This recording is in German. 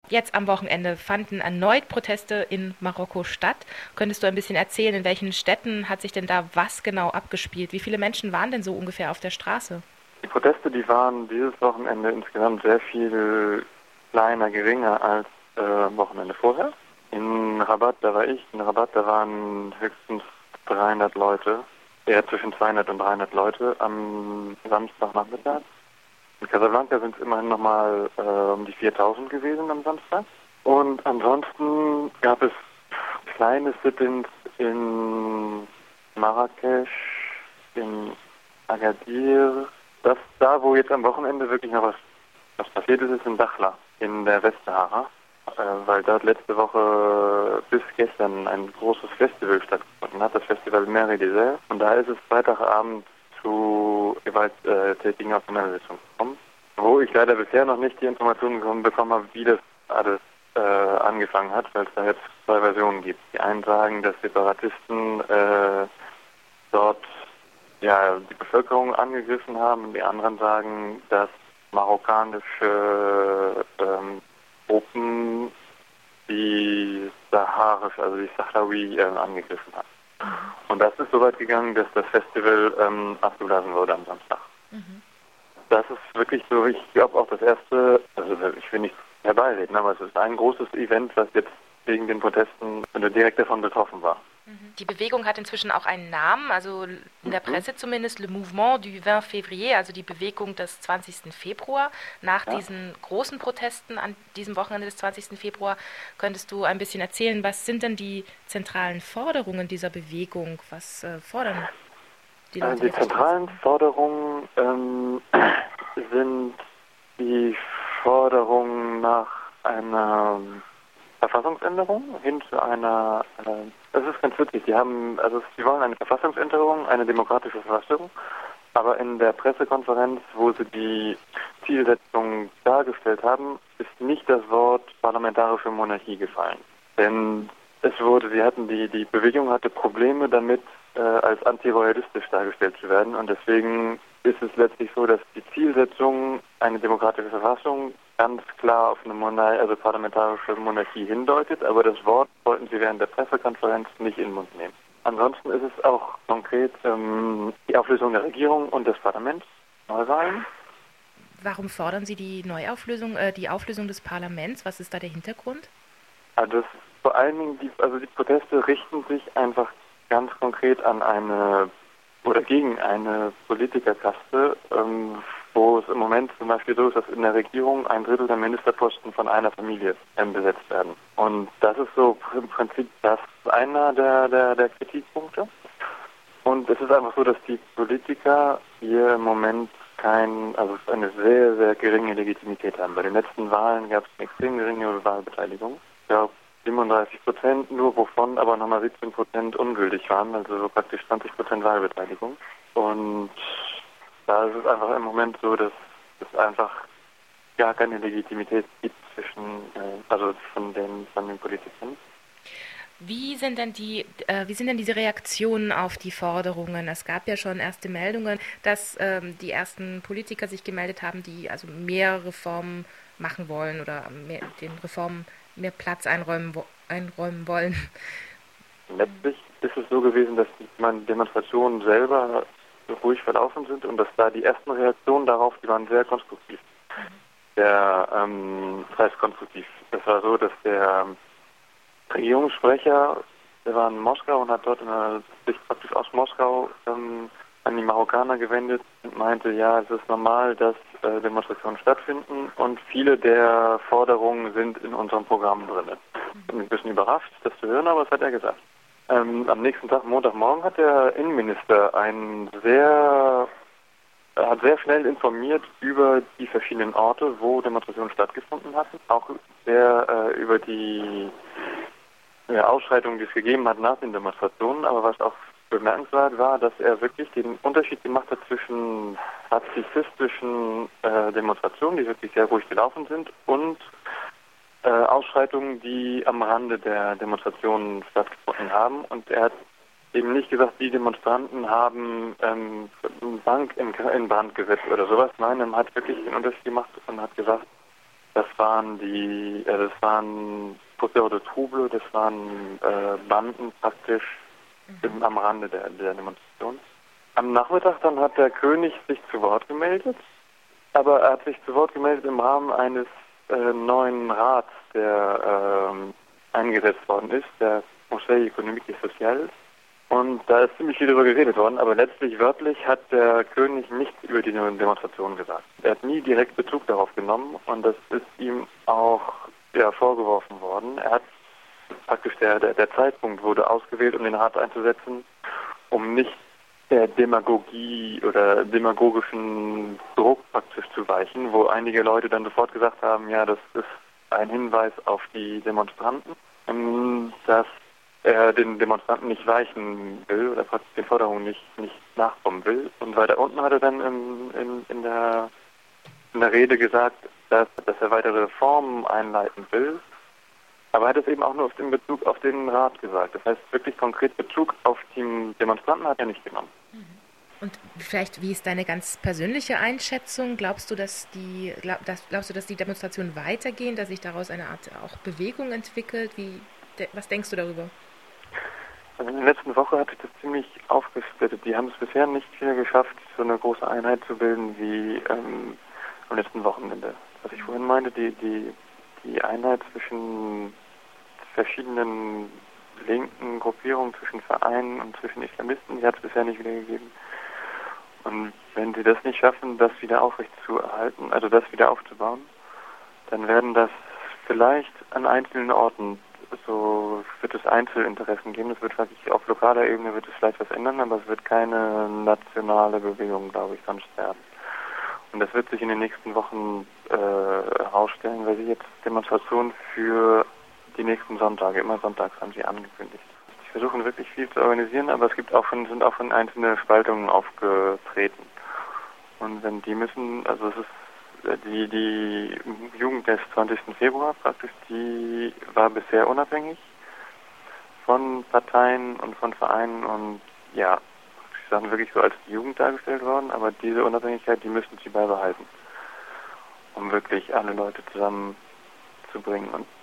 Jetzt am Wochenende fanden erneut Proteste in Marokko statt. Könntest du ein bisschen erzählen, in welchen Städten hat sich denn da was genau abgespielt? Wie viele Menschen waren denn so ungefähr auf der Straße? Die Proteste, die waren dieses Wochenende insgesamt sehr viel kleiner, geringer als am Wochenende vorher. In Rabat, da war ich, in Rabat, da waren höchstens 300 Leute, eher zwischen 200 und 300 Leute am Samstagnachmittag. In Casablanca sind es immerhin nochmal um die 4000 gewesen am Samstag. Und ansonsten gab es kleine Sit-ins in Marrakesch, in Agadir. Das da, wo jetzt am Wochenende wirklich noch was passiert ist, ist in Dakhla, in der Westsahara. Weil dort letzte Woche bis gestern ein großes Festival stattgefunden hat, das Festival Mer Desert. Und da ist es Freitagabend zu gewalttätigen Auseinandersetzungen gekommen, wo ich leider bisher noch nicht die Informationen bekommen habe, wie das alles angefangen hat, weil es da jetzt zwei Versionen gibt. Die einen sagen, dass Separatisten dort die Bevölkerung angegriffen haben, und die anderen sagen, dass marokkanische Gruppen die Sahrawi angegriffen haben. Und das ist so weit gegangen, dass das Festival abgeblasen wurde am Samstag. Mhm. Das ist wirklich so, ich glaube auch das erste, also ich will nicht herbeireden, aber es ist ein großes Event, was jetzt wegen den Protesten direkt davon betroffen war. Die Bewegung hat inzwischen auch einen Namen, also in der Presse zumindest, Le Mouvement du 20 Février, also die Bewegung des 20. Februar. Nach diesen großen Protesten an diesem Wochenende des 20. Februar könntest du ein bisschen erzählen, was sind denn die zentralen Forderungen dieser Bewegung? Was fordern die Leute? Die zentralen Forderungen sind die Forderung nach einer Verfassungsänderung hin zu einer, das ist ganz witzig, sie wollen eine Verfassungsänderung, eine demokratische Verfassung, aber in der Pressekonferenz, wo sie die Zielsetzung dargestellt haben, ist nicht das Wort parlamentarische Monarchie gefallen. Denn die Bewegung hatte Probleme damit, als antiroyalistisch dargestellt zu werden, und deswegen ist es letztlich so, dass die Zielsetzung, eine demokratische Verfassung, ganz klar auf eine parlamentarische Monarchie hindeutet, aber das Wort wollten sie während der Pressekonferenz nicht in den Mund nehmen. Ansonsten ist es auch konkret die Auflösung der Regierung und des Parlaments, Neuwahlen. Warum fordern Sie die Auflösung des Parlaments? Was ist da der Hintergrund? Also vor allen Dingen die Proteste richten sich einfach ganz konkret an gegen eine Politikerkaste, wo es im Moment zum Beispiel so ist, dass in der Regierung 1/3 der Ministerposten von einer Familie besetzt werden. Und das ist so im Prinzip einer der Kritikpunkte. Und es ist einfach so, dass die Politiker hier im Moment eine sehr, sehr geringe Legitimität haben. Bei den letzten Wahlen gab es eine extrem geringe Wahlbeteiligung. Ich glaube 37%, nur wovon aber nochmal 17% ungültig waren, also so praktisch 20% Wahlbeteiligung. Und da ist es einfach im Moment so, dass es einfach gar keine Legitimität gibt von den Politikern. Wie sind denn diese Reaktionen auf die Forderungen? Es gab ja schon erste Meldungen, dass die ersten Politiker sich gemeldet haben, die also mehr Reformen machen wollen oder den Reformen mehr Platz einräumen wollen. Letztlich ist es so gewesen, dass die Demonstrationen selber ruhig verlaufen sind und dass da die ersten Reaktionen darauf, die waren sehr konstruktiv. Das heißt konstruktiv. Das war so, dass der Regierungssprecher, der war in Moskau und hat dort sich praktisch aus Moskau an die Marokkaner gewendet und meinte, ja, es ist normal, dass Demonstrationen stattfinden und viele der Forderungen sind in unserem Programm drin. Ich bin ein bisschen überrascht, das zu hören, aber was hat er gesagt? Am nächsten Tag, Montagmorgen, hat der Innenminister hat sehr schnell informiert über die verschiedenen Orte, wo Demonstrationen stattgefunden hatten, auch über die Ausschreitungen, die es gegeben hat nach den Demonstrationen, aber was auch bemerkenswert war, dass er wirklich den Unterschied gemacht hat zwischen pazifistischen Demonstrationen, die wirklich sehr ruhig gelaufen sind, und Ausschreitungen, die am Rande der Demonstrationen stattgefunden haben. Und er hat eben nicht gesagt, die Demonstranten haben Bank in Brand gesetzt oder sowas. Nein, er hat wirklich den Unterschied gemacht und hat gesagt, Das waren Fauteurs de Trouble, das waren Banden praktisch am Rande der Demonstration. Am Nachmittag dann hat der König sich zu Wort gemeldet, aber er hat sich zu Wort gemeldet im Rahmen eines neuen Rats, der eingesetzt worden ist, der Conseil économique et social. Und da ist ziemlich viel darüber geredet worden, aber letztlich wörtlich hat der König nichts über die Demonstration gesagt. Er hat nie direkt Bezug darauf genommen und das ist ihm auch vorgeworfen worden. Er hat praktisch der Zeitpunkt wurde ausgewählt, um den Rat einzusetzen, um nicht der Demagogie oder demagogischen Druck praktisch zu weichen, wo einige Leute dann sofort gesagt haben, ja, das ist ein Hinweis auf die Demonstranten, dass er den Demonstranten nicht weichen will oder praktisch den Forderungen nicht nachkommen will. Und weiter unten hat er dann in der Rede gesagt, dass er weitere Reformen einleiten will. Aber er hat es eben auch nur in Bezug auf den Rat gesagt. Das heißt, wirklich konkret Bezug auf die Demonstranten hat er nicht genommen. Und vielleicht, wie ist deine ganz persönliche Einschätzung? Glaubst du, dass die Demonstrationen weitergehen, dass sich daraus eine Art auch Bewegung entwickelt? Was denkst du darüber? Also in der letzten Woche hat sich das ziemlich aufgesplittet. Die haben es bisher nicht wieder geschafft, so eine große Einheit zu bilden wie am letzten Wochenende. Was ich vorhin meinte, die Einheit zwischen verschiedenen linken Gruppierungen, zwischen Vereinen und zwischen Islamisten, die hat es bisher nicht wieder gegeben. Und wenn sie das nicht schaffen, das wieder aufrecht zu erhalten, also das wieder aufzubauen, dann werden das vielleicht an einzelnen Orten, so wird es Einzelinteressen geben. Es wird wirklich auf lokaler Ebene wird es vielleicht was ändern, aber es wird keine nationale Bewegung, glaube ich, sonst werden. Und das wird sich in den nächsten Wochen herausstellen, weil sie jetzt Demonstrationen für die nächsten Sonntage, immer sonntags haben sie angekündigt. Sie versuchen wirklich viel zu organisieren, aber sind auch schon einzelne Spaltungen aufgetreten. Und wenn die müssen, also es ist die Jugend des 20. Februar praktisch, die war bisher unabhängig von Parteien und von Vereinen und ja, sie sind wirklich so als die Jugend dargestellt worden, aber diese Unabhängigkeit, die müssen sie beibehalten, um wirklich alle Leute zusammenzubringen. Und